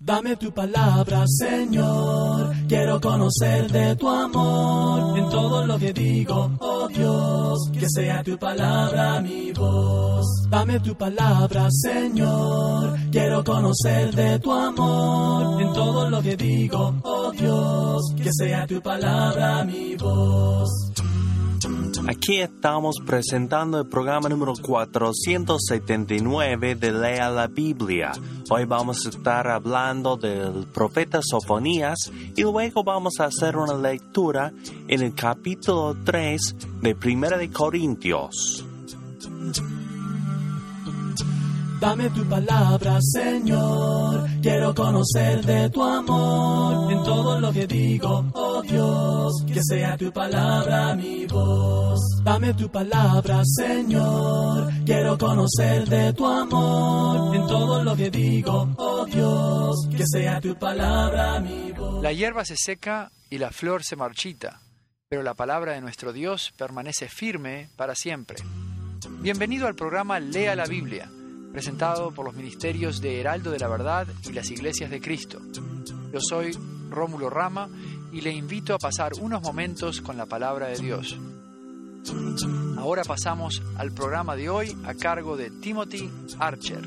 Dame tu palabra, Señor, quiero conocer de tu amor. En todo lo que digo, oh Dios, que sea tu palabra mi voz. Dame tu palabra, Señor, quiero conocer de tu amor. En todo lo que digo, oh Dios, que sea tu palabra mi voz. Aquí estamos presentando el programa número 479 de Lea la Biblia. Hoy vamos a estar hablando del profeta Sofonías y luego vamos a hacer una lectura en el capítulo 3 de Primera de Corintios. Dame tu palabra, Señor, quiero conocer de tu amor. En todo lo que digo, oh Dios, que sea tu palabra mi voz. Dame tu palabra, Señor, quiero conocer de tu amor. En todo lo que digo, oh Dios, que sea tu palabra mi voz. La hierba se seca y la flor se marchita, pero la palabra de nuestro Dios permanece firme para siempre. Bienvenido al programa Lea la Biblia, presentado por los ministerios de Heraldo de la Verdad y las Iglesias de Cristo. Yo soy Rómulo Rama y le invito a pasar unos momentos con la palabra de Dios. Ahora pasamos al programa de hoy a cargo de Timothy Archer.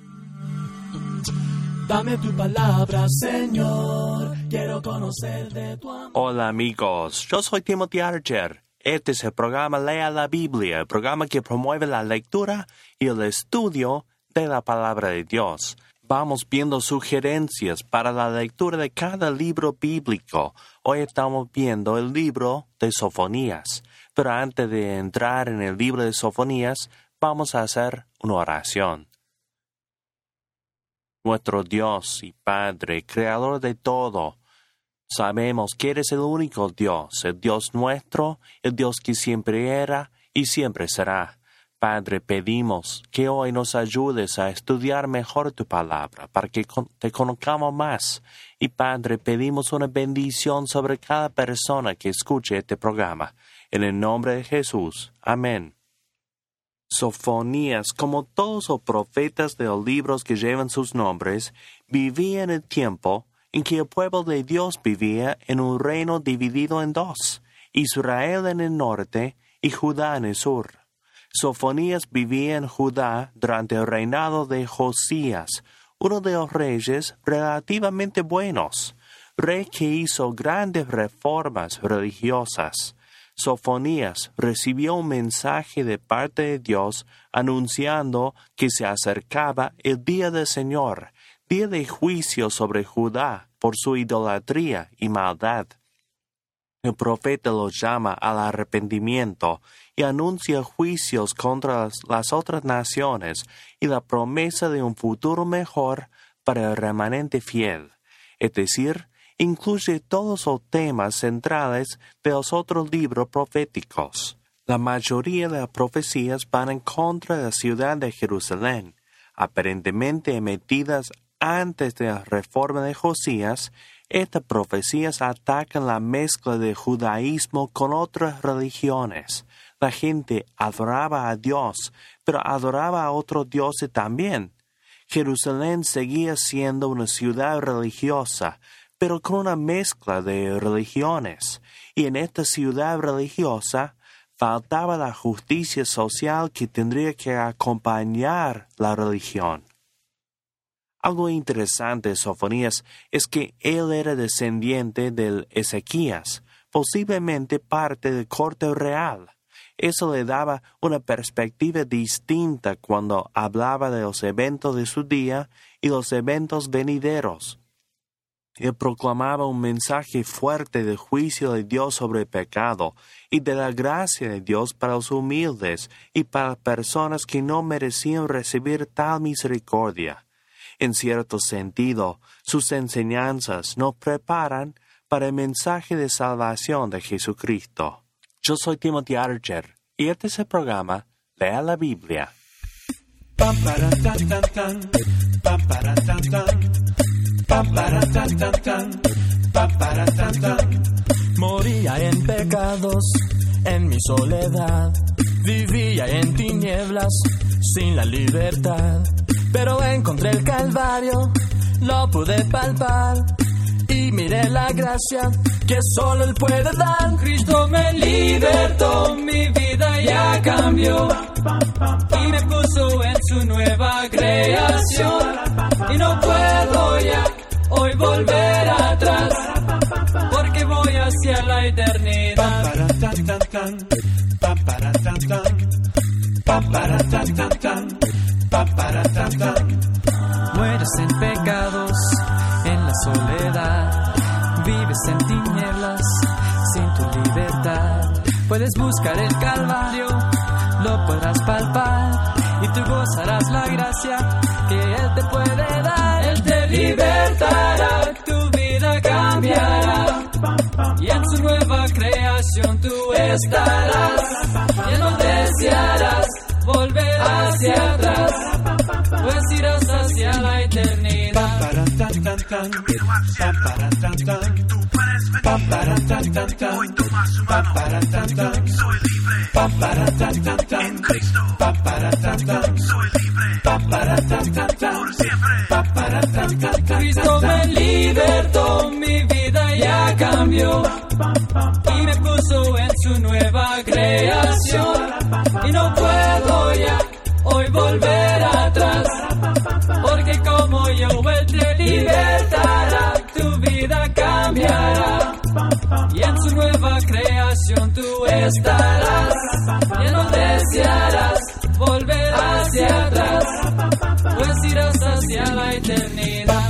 Dame tu palabra, Señor, quiero conocer de tu amor. Hola amigos, yo soy Timothy Archer. Este es el programa Lea la Biblia, el programa que promueve la lectura y el estudio de la palabra de Dios. Vamos viendo sugerencias para la lectura de cada libro bíblico. Hoy estamos viendo el libro de Sofonías. Pero antes de entrar en el libro de Sofonías, vamos a hacer una oración. Nuestro Dios y Padre, Creador de todo, sabemos que eres el único Dios, el Dios nuestro, el Dios que siempre era y siempre será. Padre, pedimos que hoy nos ayudes a estudiar mejor tu palabra, para que te conozcamos más. Y Padre, pedimos una bendición sobre cada persona que escuche este programa. En el nombre de Jesús. Amén. Sofonías, como todos los profetas de los libros que llevan sus nombres, vivía en el tiempo en que el pueblo de Dios vivía en un reino dividido en dos, Israel en el norte y Judá en el sur. Sofonías vivía en Judá durante el reinado de Josías, uno de los reyes relativamente buenos, rey que hizo grandes reformas religiosas. Sofonías recibió un mensaje de parte de Dios anunciando que se acercaba el día del Señor, día de juicio sobre Judá por su idolatría y maldad. El profeta los llama al arrepentimiento y anuncia juicios contra las otras naciones y la promesa de un futuro mejor para el remanente fiel, es decir, incluye todos los temas centrales de los otros libros proféticos. La mayoría de las profecías van en contra de la ciudad de Jerusalén, aparentemente emitidas antes de la reforma de Josías. Estas profecías atacan la mezcla de judaísmo con otras religiones. La gente adoraba a Dios, pero adoraba a otros dioses también. Jerusalén seguía siendo una ciudad religiosa, pero con una mezcla de religiones. Y en esta ciudad religiosa faltaba la justicia social que tendría que acompañar la religión. Algo interesante de Sofonías es que él era descendiente del Ezequías, posiblemente parte del corte real. Eso le daba una perspectiva distinta cuando hablaba de los eventos de su día y los eventos venideros. Él proclamaba un mensaje fuerte del juicio de Dios sobre el pecado y de la gracia de Dios para los humildes y para personas que no merecían recibir tal misericordia. En cierto sentido, sus enseñanzas nos preparan para el mensaje de salvación de Jesucristo. Yo soy Timothy Archer y este es el programa Lea la Biblia. Moría en pecados, en mi soledad, vivía en tinieblas, sin la libertad. Pero encontré el Calvario lo pude palpar y miré la gracia que solo Él puede dar. Cristo me libertó, mi vida ya cambió y me puso en su nueva creación. Y no puedo ya hoy volver atrás, porque voy hacia la eternidad. Mueres en pecados, en la soledad, vives en tinieblas, sin tu libertad. Puedes buscar el Calvario, lo podrás palpar, y tú gozarás la gracia que Él te puede dar. Él te libertará, tu vida cambiará, y en su nueva creación tú estarás. Ya no desearás volver hacia atrás, pues irás hacia la eternidad. Hoy toma su mano. Soy libre. En Cristo. Soy libre. Por siempre. Cristo me libertó, mi vida ya cambió y me puso en su nueva creación. Y no puedo ya hoy volver atrás, porque como yo Él te libertará, tu vida cambiará, y en su nueva creación tú estarás. Ya no desearás volver hacia atrás, pues irás hacia la eternidad.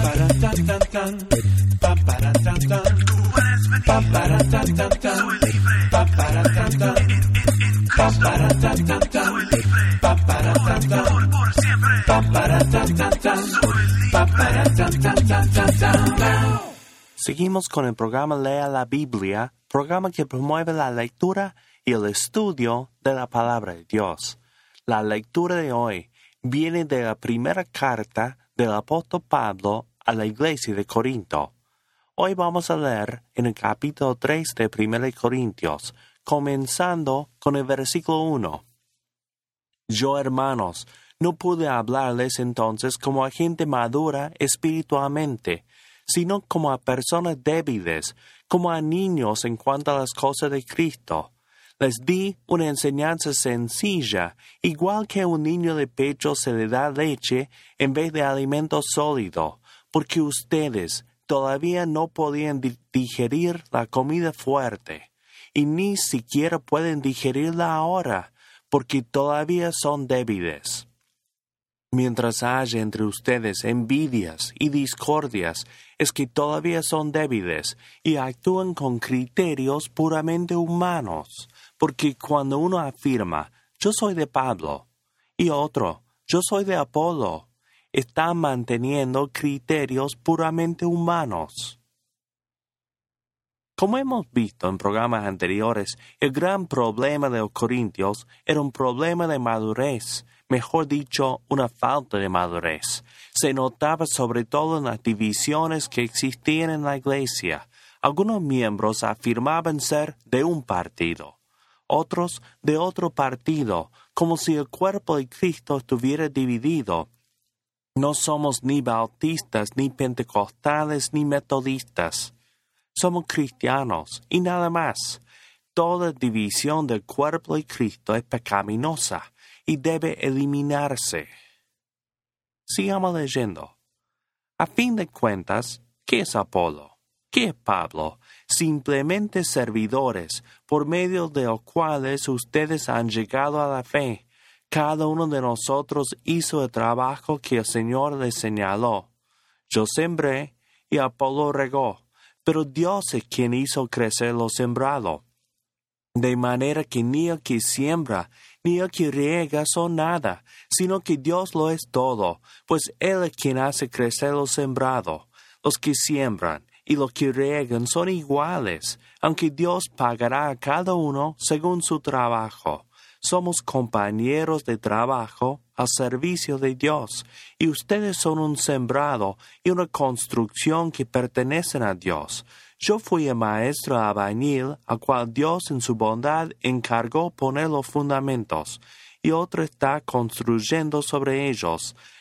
Tú puedes venir. Soy libre. En Cristo. Soy libre. Por siempre. Soy libre. Seguimos con el programa Lea la Biblia, programa que promueve la lectura y el estudio de la palabra de Dios. La lectura de hoy viene de la primera carta del apóstol Pablo a la iglesia de Corinto. Hoy vamos a leer en el capítulo 3 de 1 Corintios, comenzando con el versículo 1. Yo, hermanos, no pude hablarles entonces como a gente madura espiritualmente, sino como a personas débiles, como a niños en cuanto a las cosas de Cristo. Les di una enseñanza sencilla, igual que a un niño de pecho se le da leche en vez de alimento sólido, porque ustedes todavía no podían digerir la comida fuerte, y ni siquiera pueden digerirla ahora, porque todavía son débiles. Mientras haya entre ustedes envidias y discordias, es que todavía son débiles y actúan con criterios puramente humanos, porque cuando uno afirma, yo soy de Pablo, y otro, yo soy de Apolo, está manteniendo criterios puramente humanos. Como hemos visto en programas anteriores, el gran problema de los corintios era un problema de madurez, mejor dicho, una falta de madurez. Se notaba sobre todo en las divisiones que existían en la iglesia. Algunos miembros afirmaban ser de un partido, otros de otro partido, como si el cuerpo de Cristo estuviera dividido. No somos ni bautistas, ni pentecostales, ni metodistas. Somos cristianos y nada más. Toda división del cuerpo de Cristo es pecaminosa y debe eliminarse. Sigamos leyendo. A fin de cuentas, ¿qué es Apolo? ¿Qué es Pablo? Simplemente servidores, por medio de los cuales ustedes han llegado a la fe. Cada uno de nosotros hizo el trabajo que el Señor les señaló. Yo sembré y Apolo regó, pero Dios es quien hizo crecer lo sembrado. De manera que ni el que siembra ni el que riega son nada, sino que Dios lo es todo, pues Él es quien hace crecer lo sembrado. Los que siembran y los que riegan son iguales, aunque Dios pagará a cada uno según su trabajo. Somos compañeros de trabajo al servicio de Dios, y ustedes son un sembrado y una construcción que pertenecen a Dios. Yo fui el maestro albañil, al cual Dios en su bondad encargó poner los fundamentos, y otro está construyendo sobre ellos.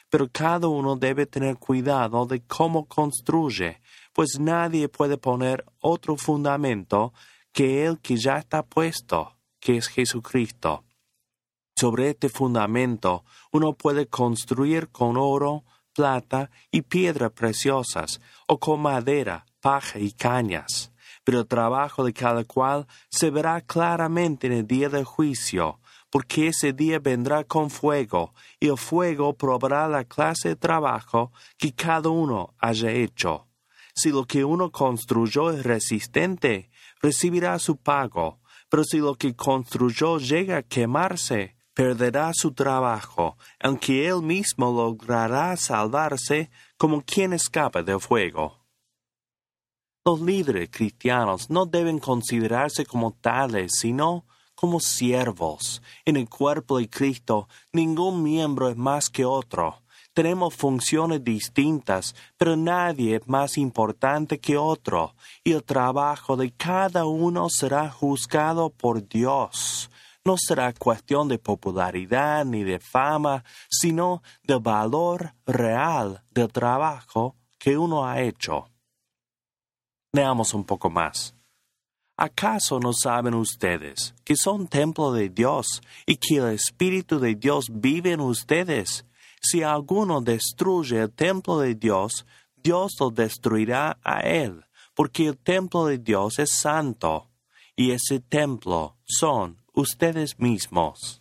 pero cada uno debe tener cuidado de cómo construye, pues nadie puede poner otro fundamento que el que ya está puesto, que es Jesucristo. Sobre este fundamento uno puede construir con oro, plata y piedras preciosas, o con madera, paja y cañas. Pero el trabajo de cada cual se verá claramente en el día del juicio, porque ese día vendrá con fuego, y el fuego probará la clase de trabajo que cada uno haya hecho. Si lo que uno construyó es resistente, recibirá su pago, pero si lo que construyó llega a quemarse, perderá su trabajo, aunque él mismo logrará salvarse como quien escapa del fuego. Los líderes cristianos no deben considerarse como tales, sino como siervos. En el cuerpo de Cristo, ningún miembro es más que otro. Tenemos funciones distintas, pero nadie es más importante que otro, y el trabajo de cada uno será juzgado por Dios. No será cuestión de popularidad ni de fama, sino del valor real del trabajo que uno ha hecho. Leamos un poco más. ¿Acaso no saben ustedes que son templo de Dios y que el Espíritu de Dios vive en ustedes? Si alguno destruye el templo de Dios, Dios lo destruirá a él, porque el templo de Dios es santo, y ese templo son ustedes mismos.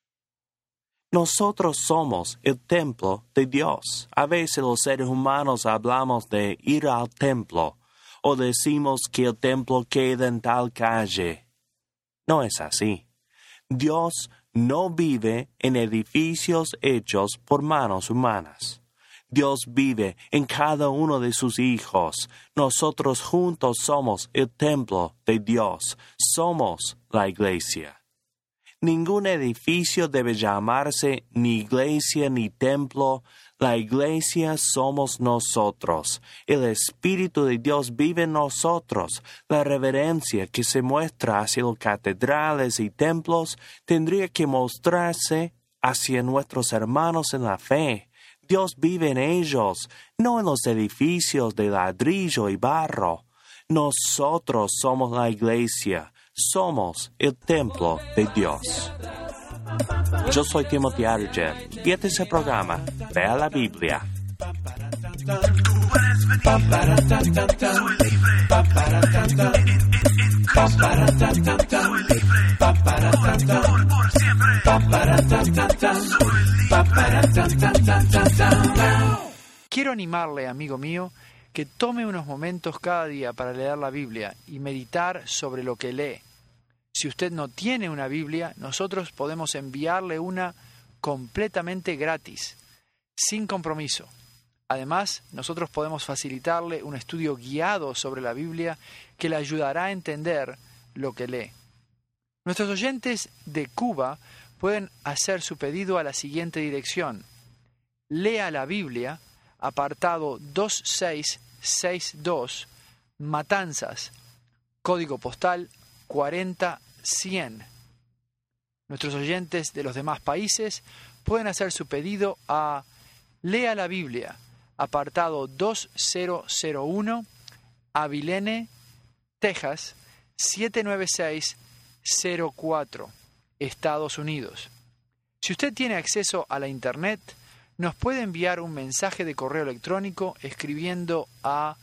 Nosotros somos el templo de Dios. A veces los seres humanos hablamos de ir al templo, o decimos que el templo queda en tal calle. No es así. Dios no vive en edificios hechos por manos humanas. Dios vive en cada uno de sus hijos. Nosotros juntos somos el templo de Dios. Somos la iglesia. Ningún edificio debe llamarse ni iglesia ni templo. La iglesia somos nosotros. El Espíritu de Dios vive en nosotros. La reverencia que se muestra hacia los catedrales y templos tendría que mostrarse hacia nuestros hermanos en la fe. Dios vive en ellos, no en los edificios de ladrillo y barro. Nosotros somos la iglesia. Somos el templo de Dios. Yo soy Timothy Archer y este es el programa Lea la Biblia. Quiero animarle, amigo mío, que tome unos momentos cada día para leer la Biblia y meditar sobre lo que lee. Si usted no tiene una Biblia, nosotros podemos enviarle una completamente gratis, sin compromiso. Además, nosotros podemos facilitarle un estudio guiado sobre la Biblia que le ayudará a entender lo que lee. Nuestros oyentes de Cuba pueden hacer su pedido a la siguiente dirección: Lea la Biblia, apartado 2662, Matanzas, código postal 40100. Nuestros oyentes de los demás países pueden hacer su pedido a Lea la Biblia, apartado 2001, Abilene, Texas, 79604, Estados Unidos. Si usted tiene acceso a la Internet, nos puede enviar un mensaje de correo electrónico escribiendo a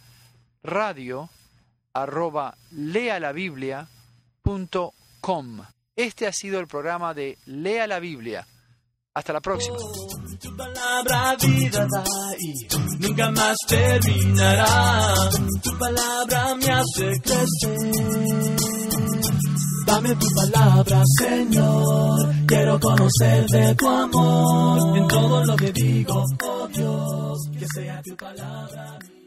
radio@lealabiblia.com. Este ha sido el programa de Lea la Biblia. Hasta la próxima. Tu palabra vida da y nunca más terminará. Tu palabra me hace crecer. Dame tu palabra, Señor. Quiero conocer de tu amor. En todo lo que digo, oh Dios, que sea tu palabra.